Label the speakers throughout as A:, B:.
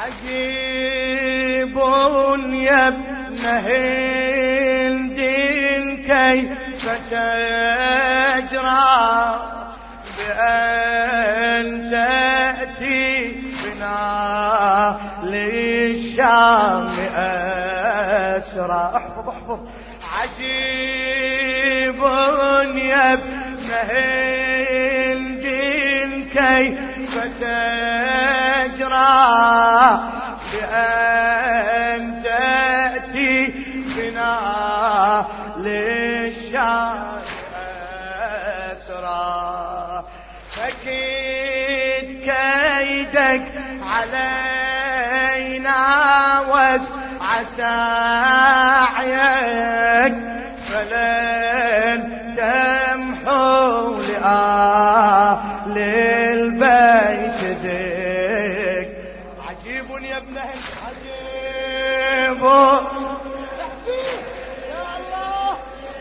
A: عجيب يا ابن هند كيف تجرى بأن تأتي بنا للشام أسرى. احفظ عجيب يا ابن هند كيف تجرى بأن تأتي بنا للشام أسرى. فكيد كيدك علينا واسع سعيك فلن تمحو لأهل البيت ذك. عجيب يا ابن هند عجيب يا الله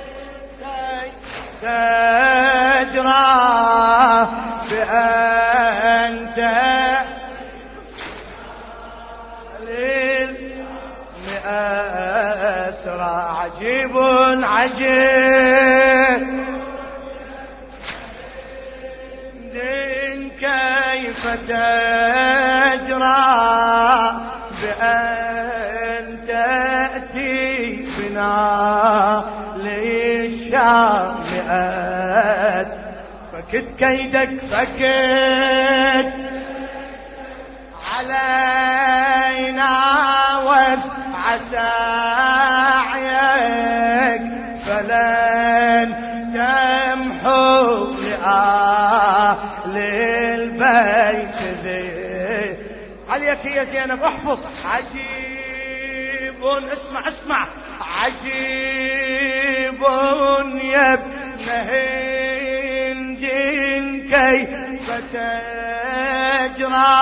A: تجرى بأنت للمأسرى. عجيب عجيب كيف تجرى بأن تأتي بنا للشام فكد كيدك فكد علينا واسع سعيك فلن تمحو لأهل البيت ذي. عليك يا زينب احفظ. عجيب اسمع عجيب يا ابن هند كيف تجرى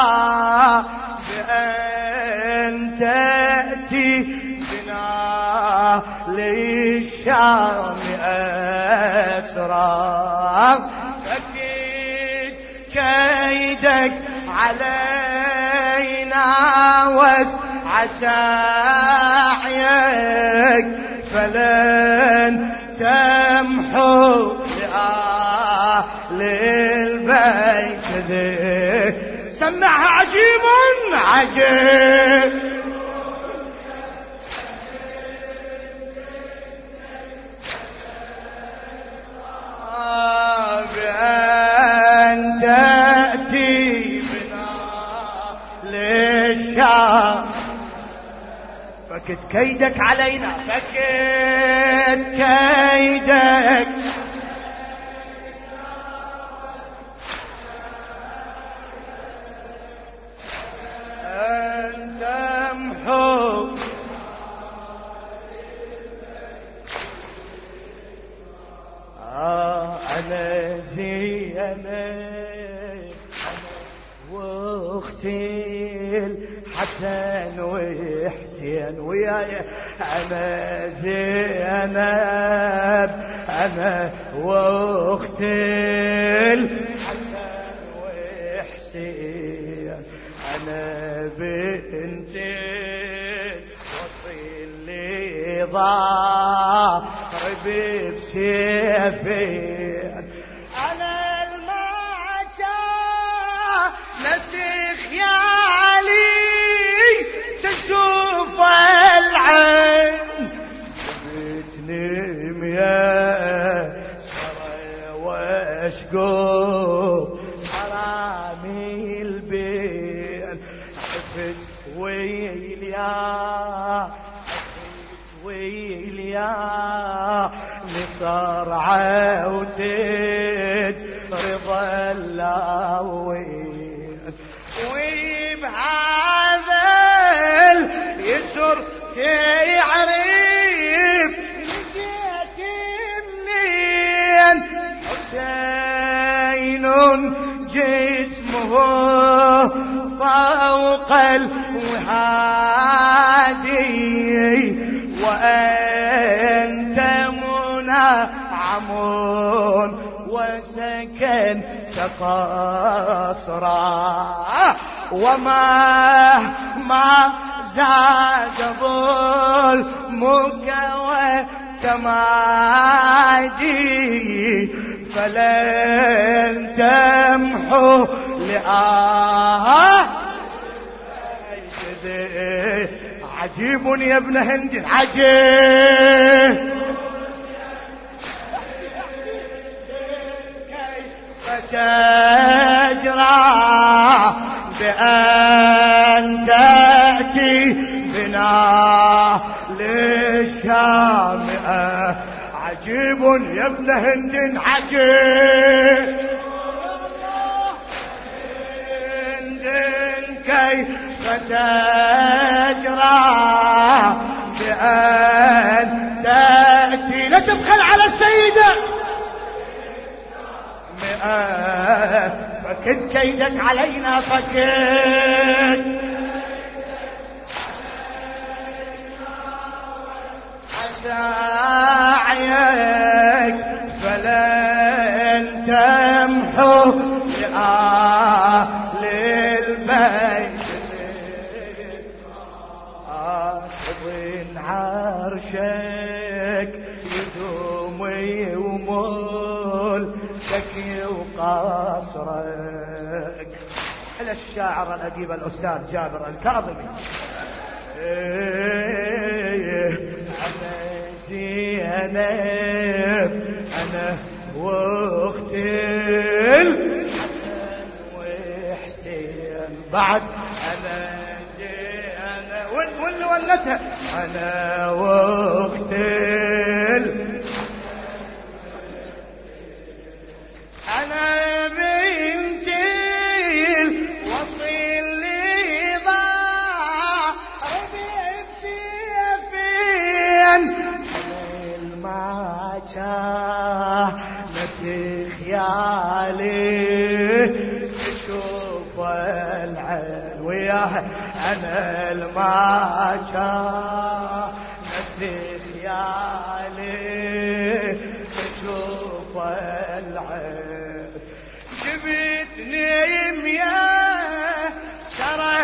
A: بأن تأتي بنا للشام أسرى. فكيد كيدك علينا واسع سعيك فلن تمحو لأهل البيت ذي. سمعها عجيب عجيب بأن تأتي بنا للشام. فكد كيدك علينا فكد كيدك أن تمحو أنا زينب واختي الحسن وحسين وياي. أنا زينب أنا واختي الحسن وحسين أنا بنت وصل لي ضارب بسيفين. أنا المعشى نسخ يا علي تشوف العين بتنم يا سرى واشقوب حرامي البين. عفت ويليا لصرعة وتد رضا اللاوين. وبهذا اليسر تعرف نجيت منين. حسين جسمه فوق الوهادي وأنت منعم وسكن قصرا. وما زاد ظلمك وتمادي فلن تمحو عجيب يا ابن هند عجيب فتجرى بأن تأتي بنا للشام عجيب يا ابن هند عجيب كيف تجرى بأن تأتي لا تبخل على السيدة فكد كيدك علينا فكد سعيك فلن تمحو لأهل البيت آخذ عرشك يدوم وملكك وقصرك. على الشاعر الأديب الأستاذ جابر الكاظمي. أنا زينب أنا واختي الحسن وحسين بعد أنا زينب واللي ولتها أنا واختي أنا بنتي الوصي اللي ضاع ربيت سيفين ما كانت خيالي تشوف العين وياه أنا الما كانت خيالي تشوف العين جبتني يا شرع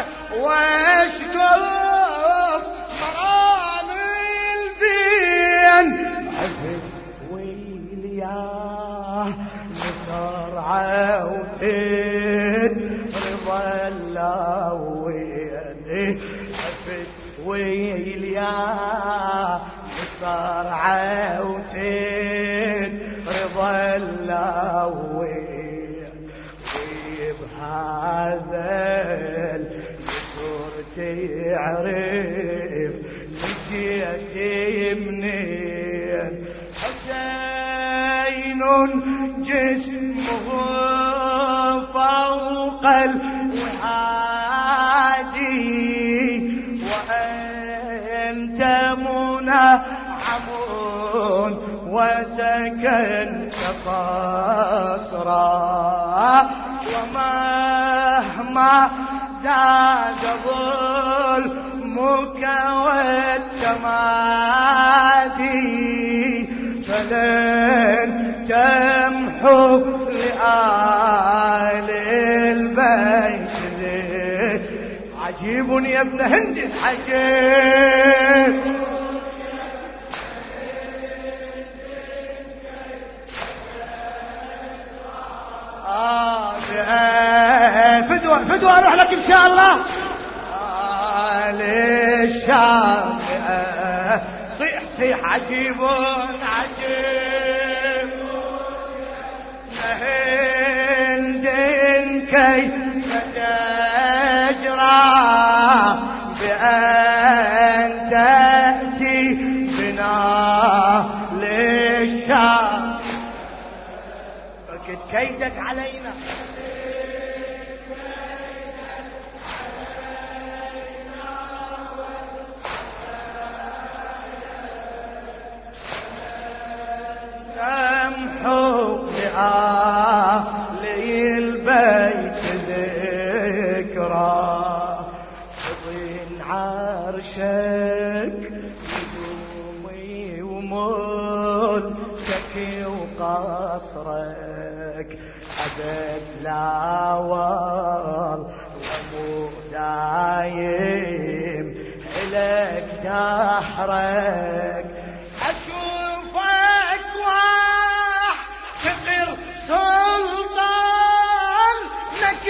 A: واشقف مرام البين عهد ويلياه نصر عوتين رضا اللوين عهد ويلياه نصر عوتين رضا اللوين وبهذا الذكر تعرف جيتي منين حسين جسمه فوق الوحادي وأنت منعم وسكنت قصرا ومهما زاد ظلمك والتمادي فلن تمحو لآل البيت عجيب يا ابن هند عجيب فدوى اروح لك ان شاء الله للشام صيح صيح عجيب عجيب هند كيف تجرى بأن تأتي بنا للشام فكد كيدك علينا تمحو لآل البيت ذكرى تضين عرشك يدومي وملكك وقصرك أبد لا والله مو دايم نحرك أشوفك واحتقر سلطانك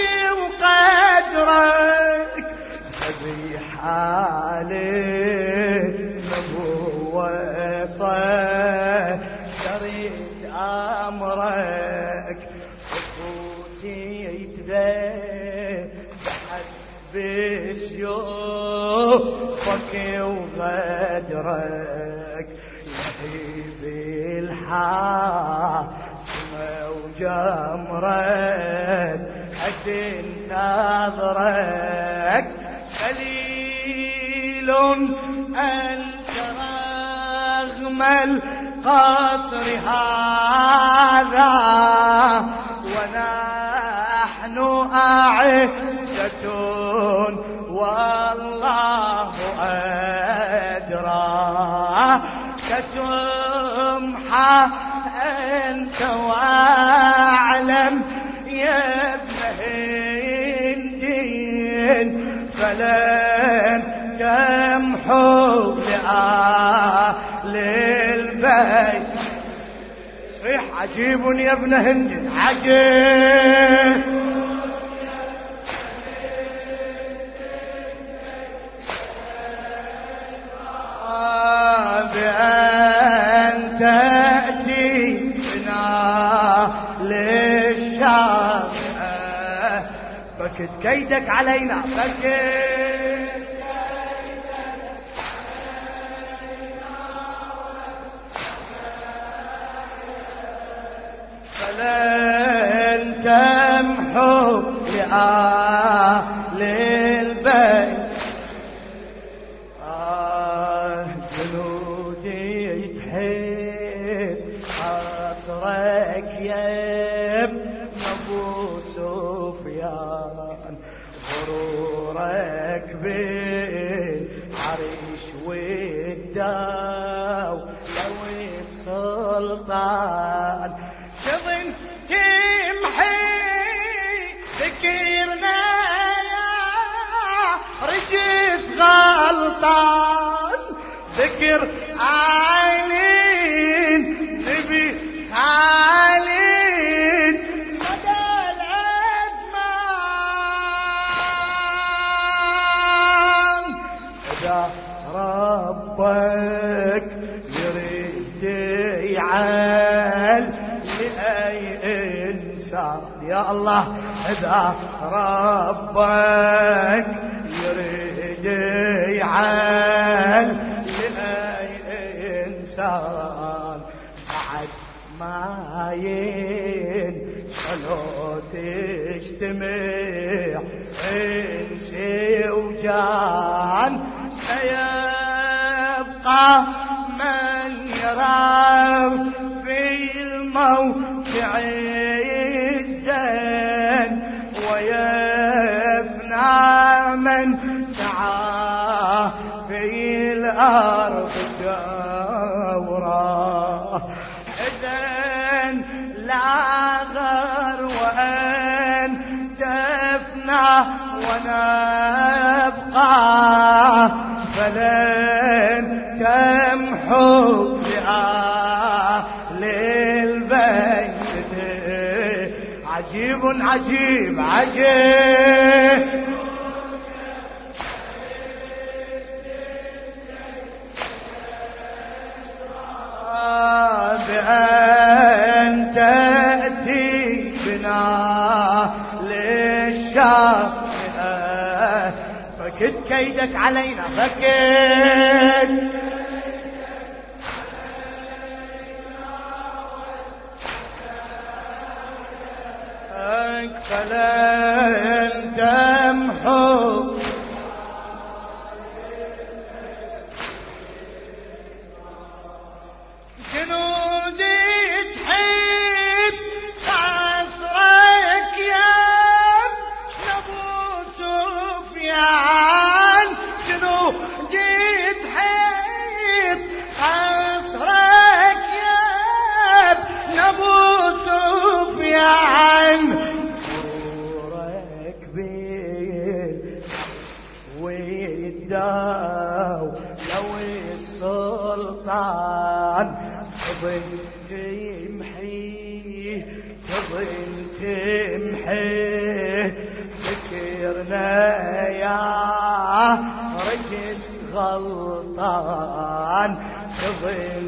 A: وقدرك أبي حالي نبوة شريت أمرك أخوتي يتذبحت بسيوفك وغدرك يهيب الحاكمة وجمرك أدن نظرك قليل أنت رغم القصر هذا ونحن أعزة والله أدرى كتمحى أنت واعلم يا ابن هند فلن تمحو لآل البيت صيح عجيب يا ابن هند عجيب بأن تأتي بنا للشام فكت كيدك علينا فلن تمحو لآل البيت جنودي تحب عصرك يا ابن ابو سفيان غرورك بالعرش والداو لو السلطان شظن تمحي ذكرنا يا رجس غلطان ذكر عالين نبي عالين مدى الأزمان إذا ربك يريد يعال لأي إنسان يا الله إذا ربك يريد يعال لأي إنسان بعد ما ينسلو تجتمع إنسي وجان سيبقى من يرى في الموقع الزين ويفنى من سعى في الأرض جورا إذن لا غر وأن تفنى ونبقى فلن تمحو لآل البيت عجيب عجيب عجيب بأن تأتي بنا للشام فكد كيدك علينا فكد فلن تمحو جنودي تحب قصرك يا ابو سفيان جنودي تحب قصرك يا ابو سفيان الدو لو السلطان تظل تمحيه تظل تمحيه ذكرنا يا رجس غلطان تظل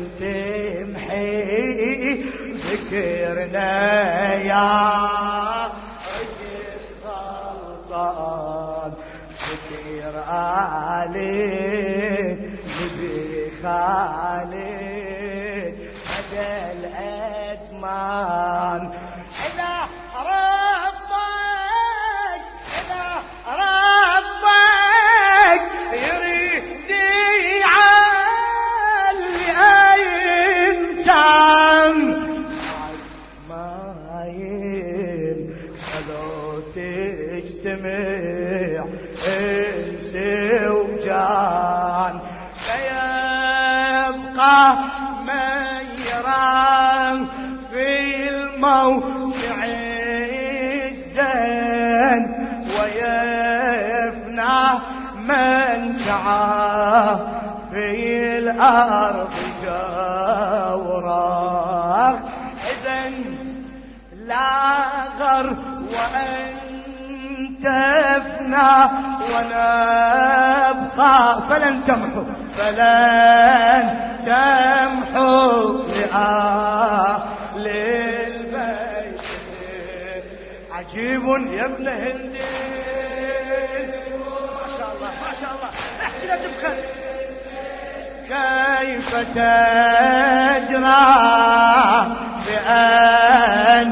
A: تمحيه ذكرنا يا رجس غلطان ذكر عليك نبي خالد هذا الأزمان إذا ربك يريد يعلي أي إنسان ما ينسلو تجتمع إنس وجان سيبقى ميران في الموقع الزين ويفنى من سعى في الأرض جورا إذن لا غر وأنت تفنى ونبقى فلن تمحو للبيت عجيب يا ابن هندي ما شاء الله ما شاء الله احكي لا تبخل كيف تجرى بأن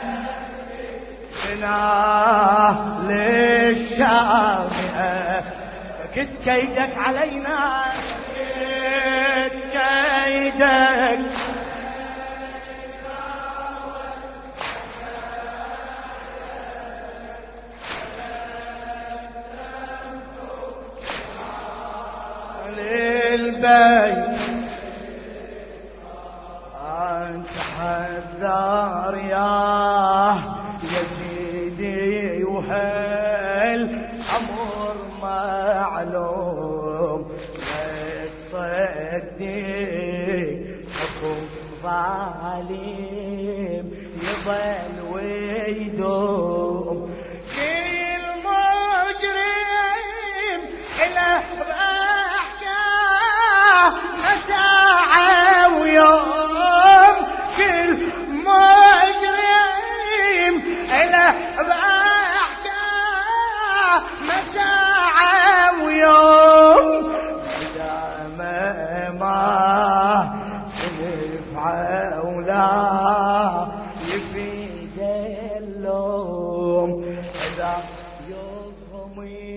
A: للشام فكد كيدك علينا فكد كيدك للبيت أنت حذار يا يزيدي وهل أمر معلوم لا تصدق حكم ظالم يضل ويدوم كل مجرم إله بأحكام ساعة ويوم كل مجرم إله بأحكام ساعة ويوم إذا ما تنفع ولا يفيد اللوم إذا يوم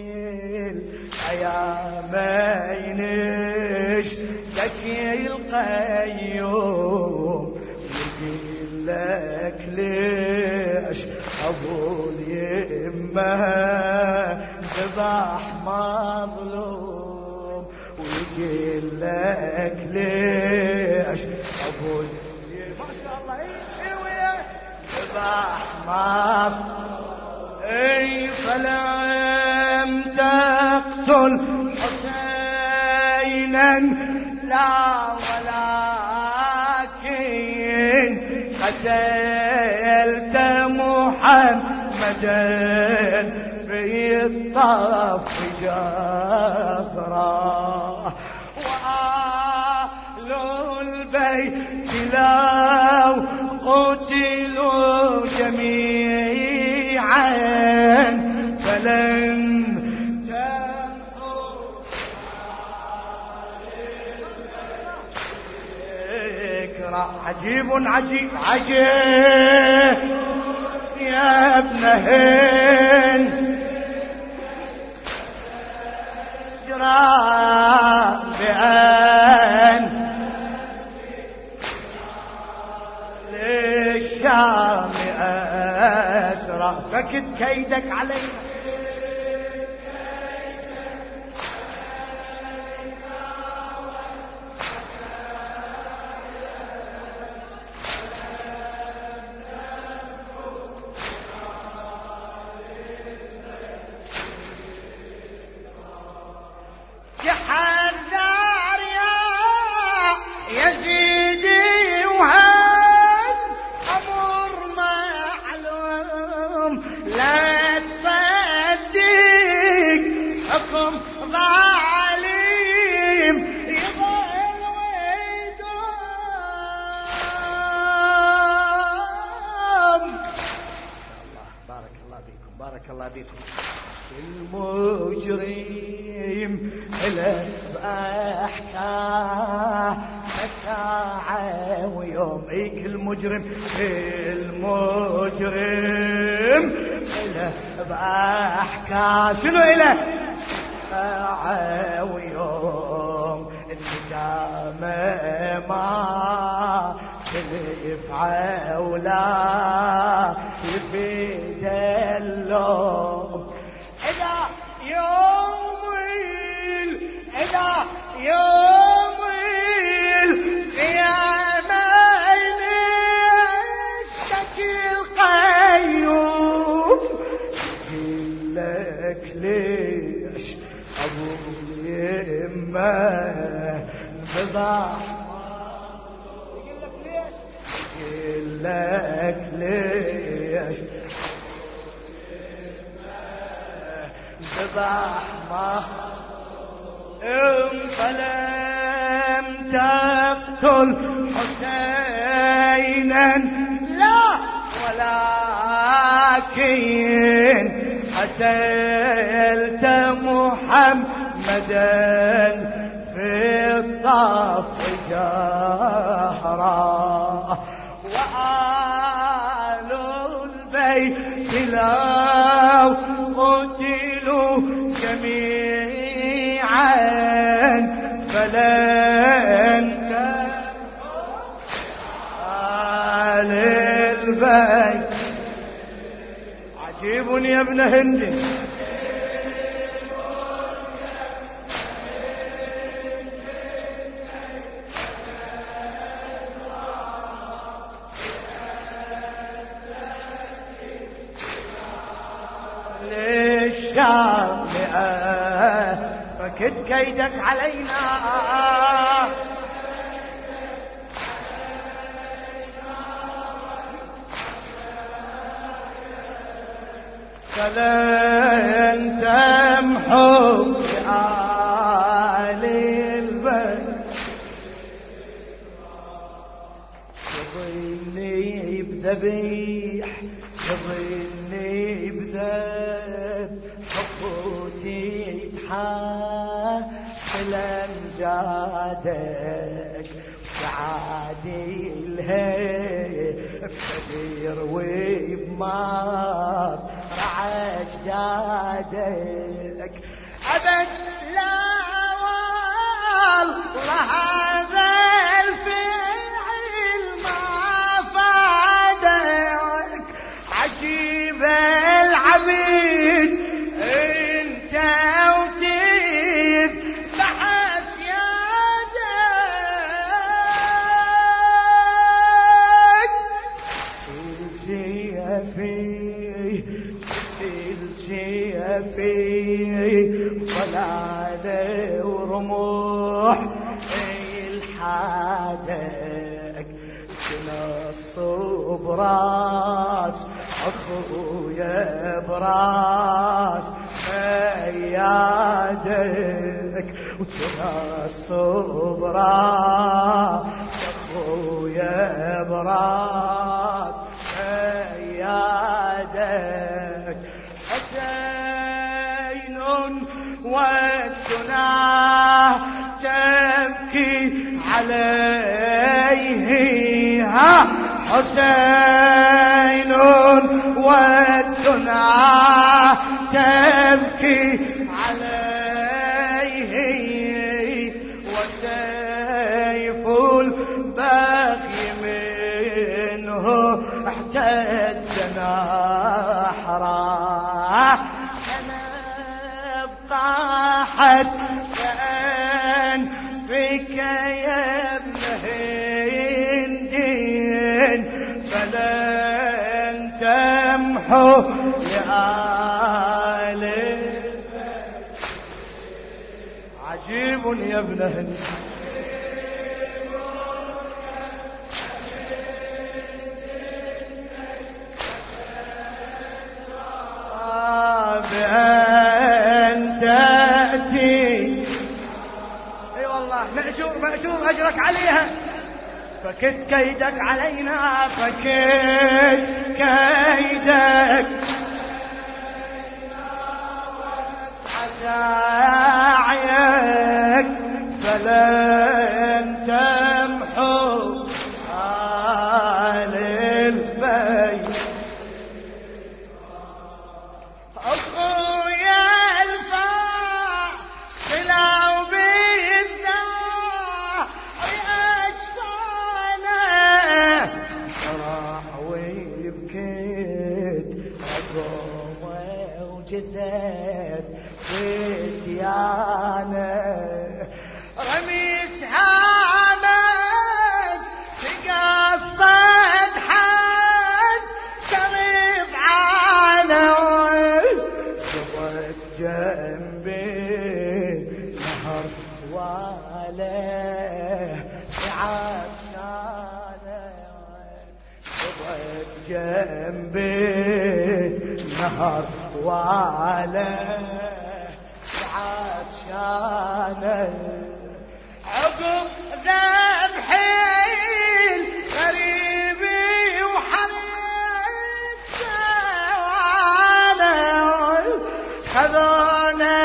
A: الأيام ينش تكي القيوم يقول لك ليش أبو اليمة ذبح مظلوم ويقول لك ليش أبو اليمة ما شاء الله ذبح مظلوم اي فلم تقتل حسينا لا ولكن قتلت محمدا في الطرف جبرا وآل البيت لو قتلوا جميعا فلن عجيب عجيب عجيب يا ابن هند جرى بأن للشام أسرى فكد كيدك علينا ظالم يظل ويدوم. بارك الله بكم، بارك الله بكم. المجرم له بأحكاه ساعة ويوم. ايك المجرم له بأحكاه شنو له؟ ساعة ويوم. الندامة ما تلف عولا يفيد اللوم. إذا يوم القيامة نشتكي القيوم. لك ليش أبو يمه انفضح؟ لك ليش انفضح ما فلم تقتل حسينا لا ولكن قتلت محمدا في الطف جهرا. وآل البيت لو قتلوا جميعا فلن آل البيت. عجيب يا ابن هند. للشام فكد كيدك علينا. فلن تمحو آل البيت. تظني بذبيح تظني بذب حبوتي يتحاسل امجادك وعادي الهي بصدير وبماس رعاش جادك. أبد لا والله هذا الفعل ما فادك. عجيب العبيد انت وتيس بحس يادك. سيفي ضلال ورموح الحادك. تنص براس اخويا براس ايادك. وتنص براس اخويا براس ايادك. حسين والدنا تبكي عليه. حسين والدنا تبكي عليه. وسيف البغي منه احتز نحره. طاحت كأن فيك يا ابن هند فلن تمحو لآل. عجيب يا ابن هند. بأن تأتي مأجور مأجور أجرك عليها. فكت كيدك علينا فكت كيدك سعيك فلن تمحو آل البيت. أخويا الفاصل وبالدار أجفانه صراح ويبكيت أقوم وجثث فتيانه رميس هامك تقصد حد شريف عانه صبت جنبي نهر واله عطشانه صبت جنبي نهر واله عطشانه عقب ذبحين غريبي وحريم سوانا خذونا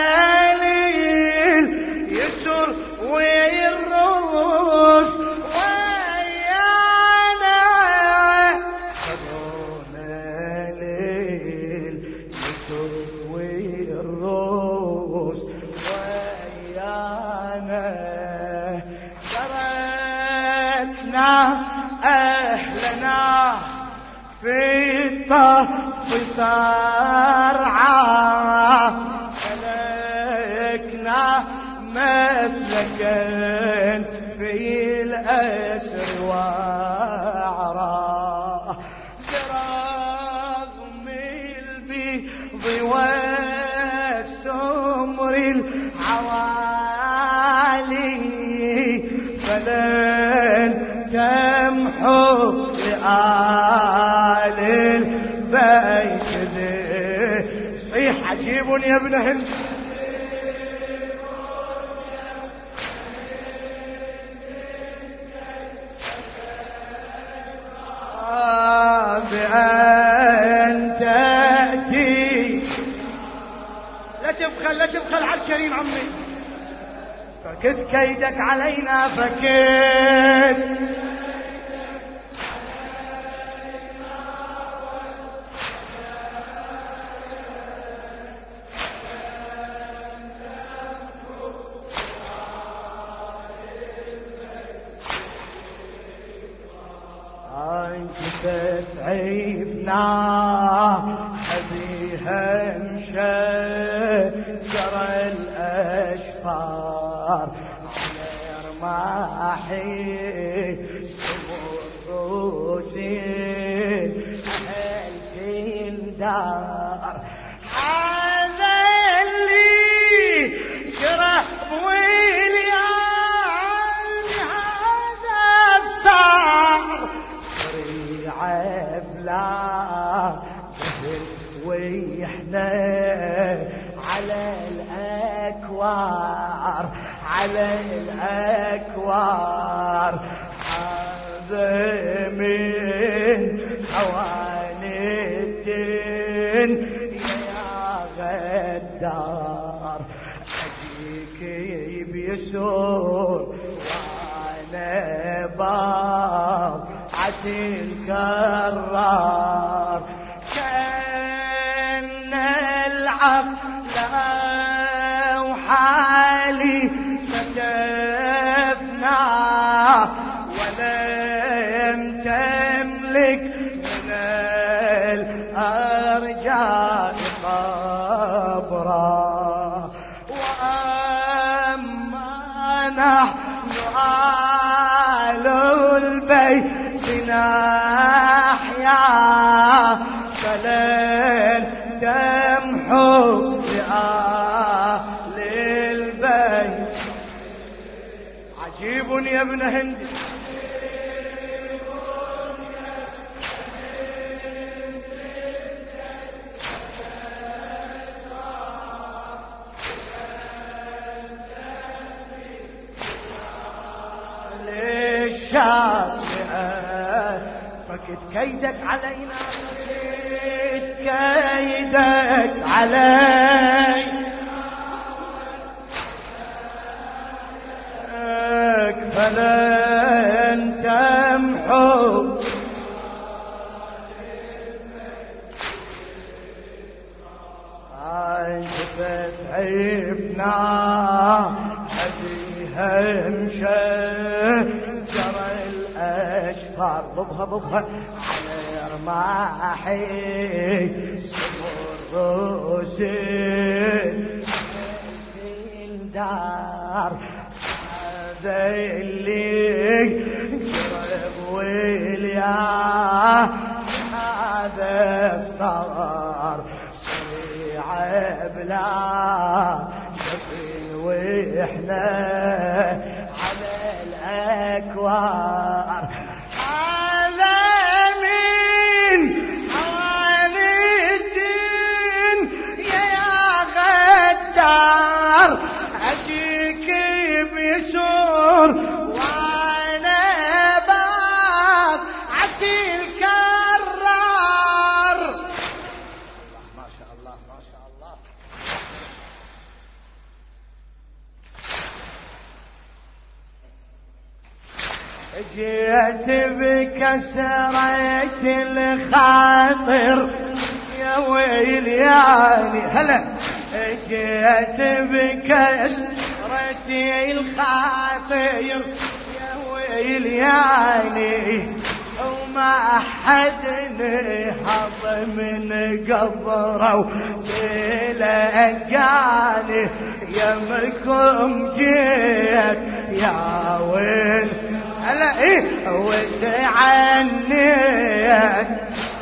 A: لليسر والروس ويانا خذونا لليسر والروس ويانا تركنا أهلنا في الطف صرعا سلكنا مسلكا في الأسر وعرا برغم البيض والسمر العوالي فلن تمحو لآل البيت صيح عجيب يا ابن هند بأن تأتي لا تبخل على الكريم عمي. فكت كيدك علينا فكت تتعيفنا حبيها مشجر الأشفار على رماحي سمو الروسين أهل الدار هذا اللي شرح ويليان هذا الصار عبلا جهل ويحنا على الأكوار هذا من حواني الدين يا غدار أجيك بيسور وانا باب الكرار كأن العقل وحالي ستفنى ولم تملك من الأرجاء قبرا وأما نحن آل البيت نحيا فلن تمحو لآل البيت. عجيب يا ابن هند الشاطئة فكت كيدك علينا فكت كيدك علي فلن تمحو عجبت عفنا هديها مشجر الأشفار ضبها على رماحي سمر روسي دار هذا اللي قرب ويليا هذا الصار سريع بلا شكل واحنا على الاكوار هذا من حوالي الدين يا غدار اجيك بيسور وانا باب عسيل كرار ما شاء الله ما شاء الله جيت بكسرة الخاطر يا ويلياني هلا جيت بكسرة الخاطر يا ويلياني وما حد نهض من قبره وتلقاني يمكم جيت يا ويل هلا ايه وتعنيت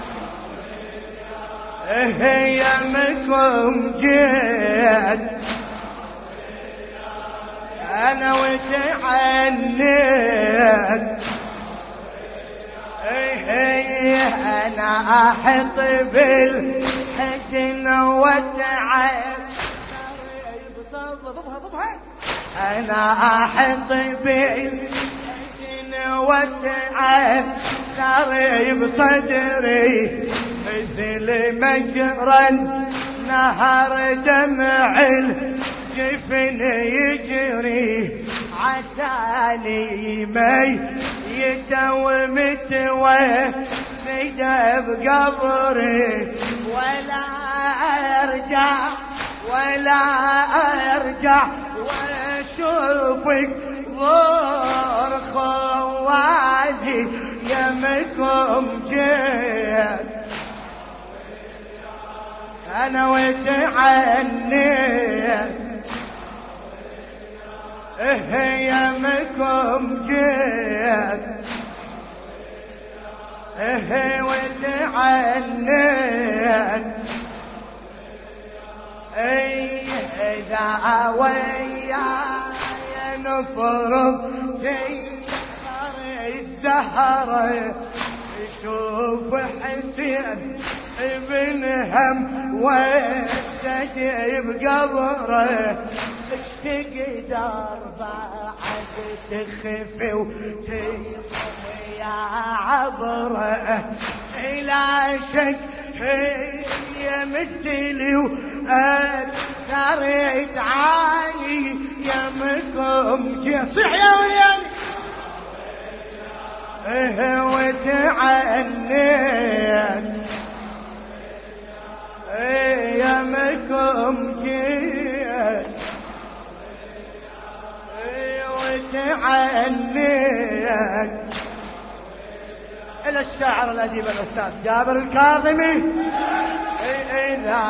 A: يمكم جيت انا وتعنيت انا احط بالحزن وتعب انا احط بالحزن وتعب بصدري مثل مجرى نهر دمع الجفن يجري عساني ميت ومتوسد بقبري ولا ارجع واشوفك ضر خوادي يمكم جيت انا وتعنيت يمكم جيت وتعنيت إذا وياي نفرض تيسر الزهرة شوف حسين ابن هم والسجي بقبره اشتق بعد تخفي وتيصم يا عبره إلى شك هي مثلي وأثرت عالي يمكم صح يا وياي وتعنيت يمكم جيت وتعنيت إلى الشاعر الأديب الأستاذ جابر الكاظمي إذا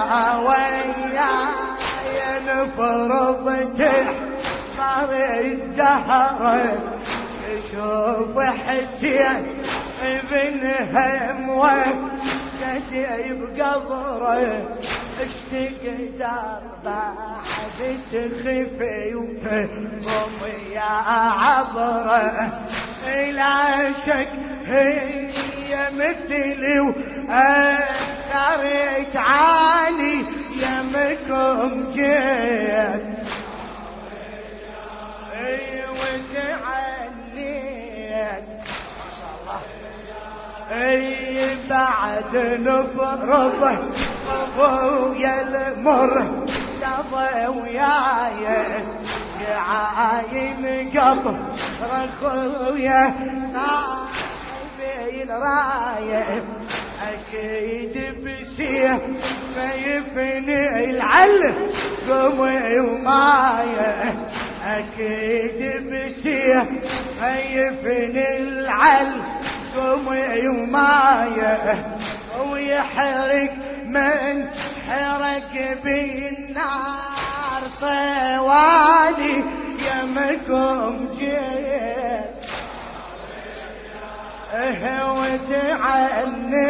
A: وياي نفرض تحضر الزهرة شوف حسين ابن هم وسجي بقبره اشتق بعد تخفي وتضم يا عبره إلى شك هي مثلي وأثرت عالي يمكم جيت وتعنيت اي بعد نفرض ابويا المر قضى وياي عاين قبر اخويا صاحبي الرايه اكيد بسيف فيفني العل قومي ومايه اكيد بسيف فيفني العل قومي ومايه ويحرق من حرق بالنار صواني يمكم جيت وتعنيت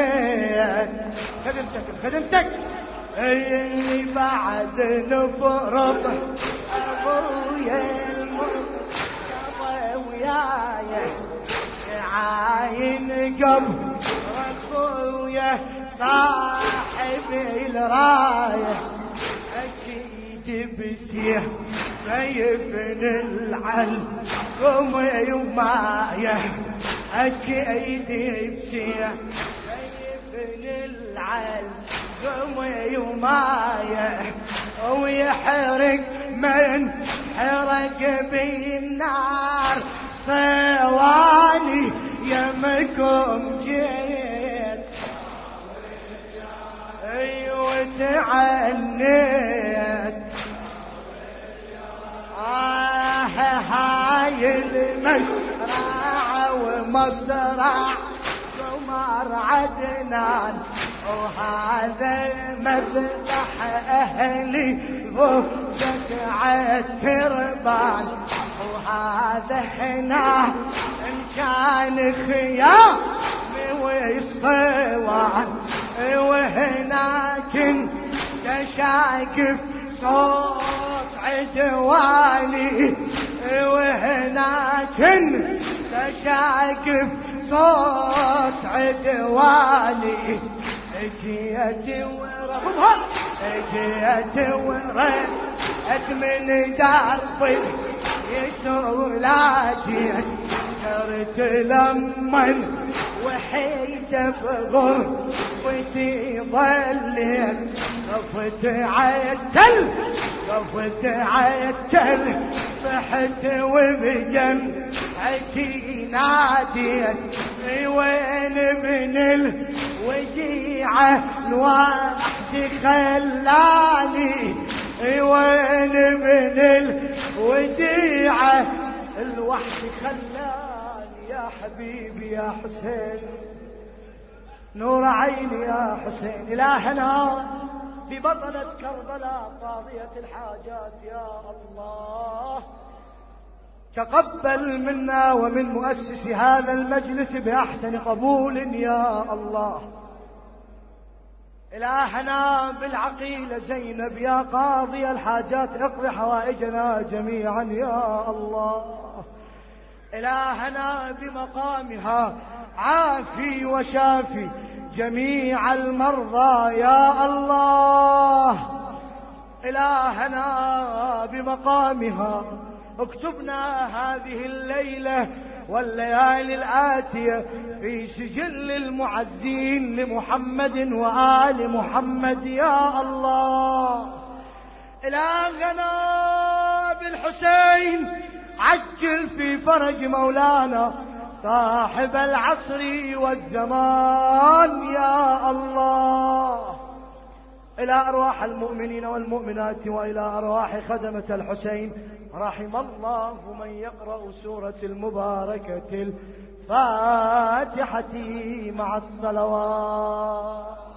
A: خدمتك اللي بعد نفرط ابويا المرتضى وياي عاين قبر اخويا صاحبي الرايه اكيد بسيف سيفن العل قومي ومايه اكيد بسيف سيفن العل قومي ومايه ويحرق من حرق بالنار ثواني يمكم جيت وتعنيت هاي المسرع ومسرع قمر عدنان وهذا مذبح اهلي وفدك عالتربان وهذا هنا ان كان خيام ويصوان وهناك تشاكف صوت عدواني وهناك تشاكف صوت عدواني جيت ورفضها جيت ورفضت من دربي يسولا جيت صرت لمن وحيدة بغرفتي ظليت قفت عتل قفت عتل صحت وبجمعتي ناديت وين ابن الوديعة الواحد خلاني وين ابن الوديعة الوحد خلاني يا حبيبي يا حسين نور عيني يا حسين إلهنا ببطلة كربلاء قاضية الحاجات يا الله تقبل منا ومن مؤسس هذا المجلس بأحسن قبول يا الله إلهنا بالعقيلة زينب يا قاضي الحاجات اقض حوائجنا جميعا يا الله إلهنا بمقامها عافي وشافي جميع المرضى يا الله إلهنا بمقامها اكتبنا هذه الليلة والليالي الآتية في سجل المعزين لمحمد وآل محمد يا الله إلهنا بالحسين عجل في فرج مولانا صاحب العصر والزمان يا الله إلى أرواح المؤمنين والمؤمنات وإلى أرواح خدمة الحسين رحم الله من يقرأ سورة المباركة الفاتحة مع الصلوات.